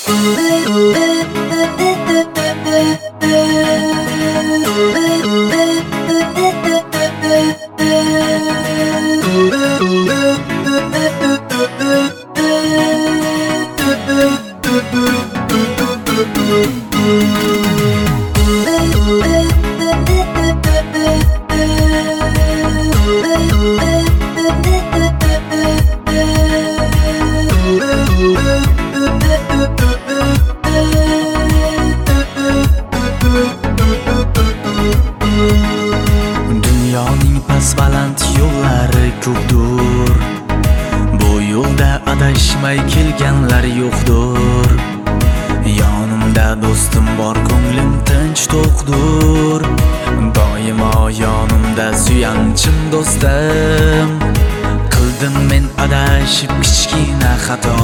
Dunyoning past-baland yo'llari ko'pdir. Bu yo'lda adashmay kelganlar yo'qdir. Yonimda do'stim bor, ko'nglim tinch to'qdir. Doimo yonimda suyanchim do'stim. Qildim men adashib kichkina xato.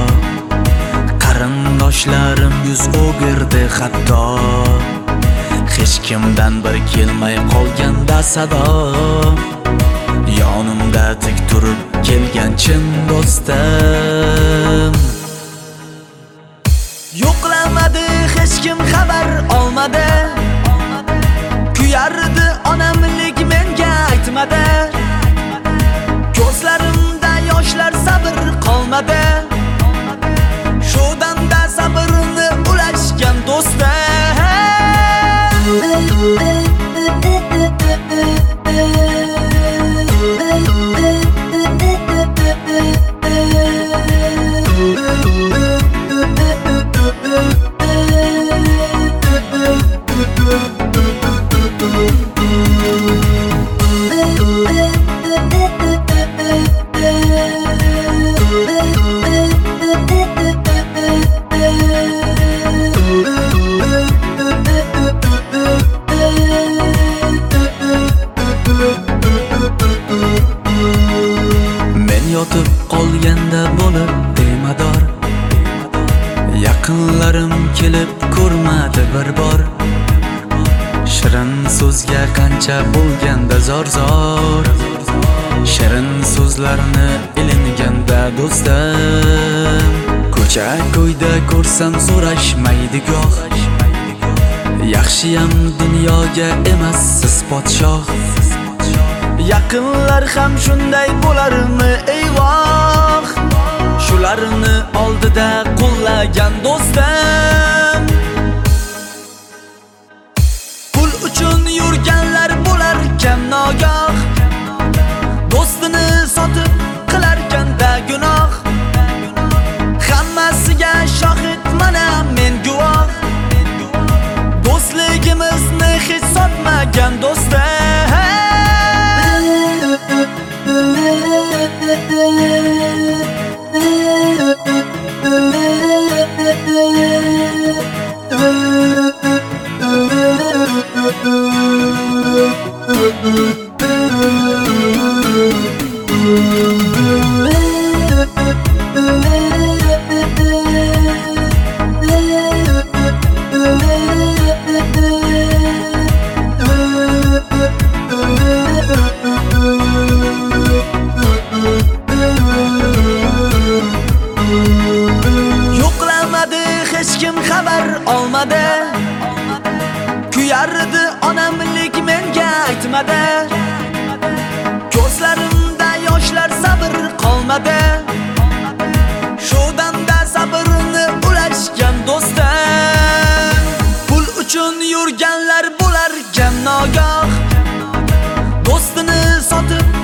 Qarindoshlarim yuz o'girdi hatto. Hech kimdan bir kelmay qolganda sado. Yonimda tik turib kelgan chin do'stim. Yo'qlamadi hech kim, xabar olmadi. Kuyardi onamlik menga aytmadi. Ko'zlarimda yoshlar, sabr qolmadi. Shodanda sabrni ulashgan do'stim. Yotib qolganda bo'lib demador. Yaqinlarim kelib ko'rmadi bir bor. Shirin so'zga qancha bo'lganda zor. Shirin so'zlarni ilinganda do'stim. Ko'cha-ko'yda ko'rsam so'rashmaydi goh. Yaxshiyam dunyoga emas siz podshoh. Yaqinlar ham shunday bo'larmi eyvoh. Shularni oldida qo'llagan do'stim. Pul uchun yurganlar bo'larkan nogoh. Do'stini sotib qilarkanda gunoh. Hammasiga shohid mana men guvoh. Do'stligimizni hech sotmagan do'stim. Yo'qlamadi hech kim, xabar olmadi. Kuyardi onamlik menga aytmadi. Ko'zlarimda yoshlar, sabr qolmadi. Shodanda sabrni ulashgan do'stim. Pul uchun yurganlar bo'larkan nogoh. Do'stini sotib